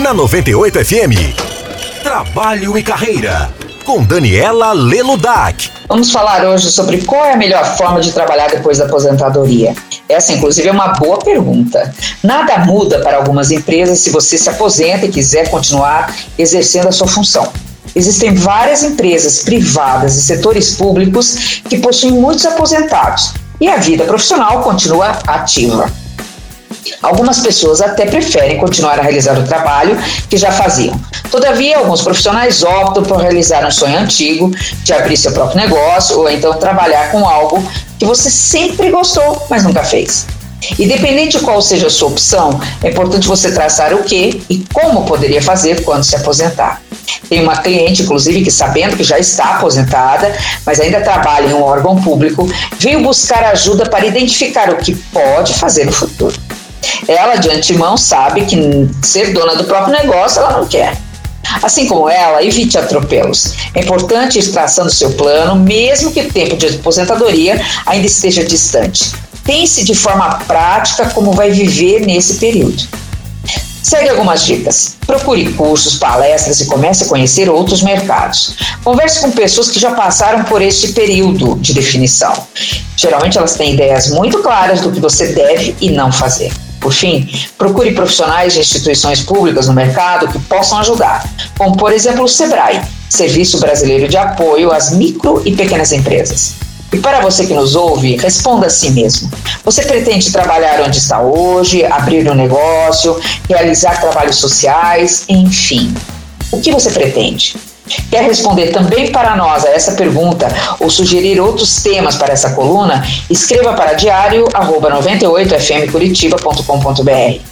Na 98 FM, Trabalho e Carreira, com Daniela Leludac. Vamos falar hoje sobre qual é a melhor forma de trabalhar depois da aposentadoria. Essa, inclusive, é uma boa pergunta. Nada muda para algumas empresas se você se aposenta e quiser continuar exercendo a sua função. Existem várias empresas privadas e setores públicos que possuem muitos aposentados e a vida profissional continua ativa. Algumas pessoas até preferem continuar a realizar o trabalho que já faziam. Todavia, alguns profissionais optam por realizar um sonho antigo, de abrir seu próprio negócio ou então trabalhar com algo que você sempre gostou, mas nunca fez. Independente de qual seja a sua opção, é importante você traçar o que e como poderia fazer quando se aposentar. Tem uma cliente, inclusive, que sabendo que já está aposentada, mas ainda trabalha em um órgão público, veio buscar ajuda para identificar o que pode fazer no futuro. Ela, de antemão, sabe que ser dona do próprio negócio ela não quer. Assim como ela, evite atropelos. É importante ir traçando seu plano, mesmo que o tempo de aposentadoria ainda esteja distante. Pense de forma prática como vai viver nesse período. Segue algumas dicas. Procure cursos, palestras e comece a conhecer outros mercados. Converse com pessoas que já passaram por este período de definição. Geralmente elas têm ideias muito claras do que você deve e não fazer. Por fim, procure profissionais de instituições públicas no mercado que possam ajudar, como por exemplo o SEBRAE, Serviço Brasileiro de Apoio às Micro e Pequenas Empresas. E para você que nos ouve, responda a si mesmo. Você pretende trabalhar onde está hoje, abrir um negócio, realizar trabalhos sociais, enfim. O que você pretende? Quer responder também para nós a essa pergunta ou sugerir outros temas para essa coluna? Escreva para diário@98fmcuritiba.com.br.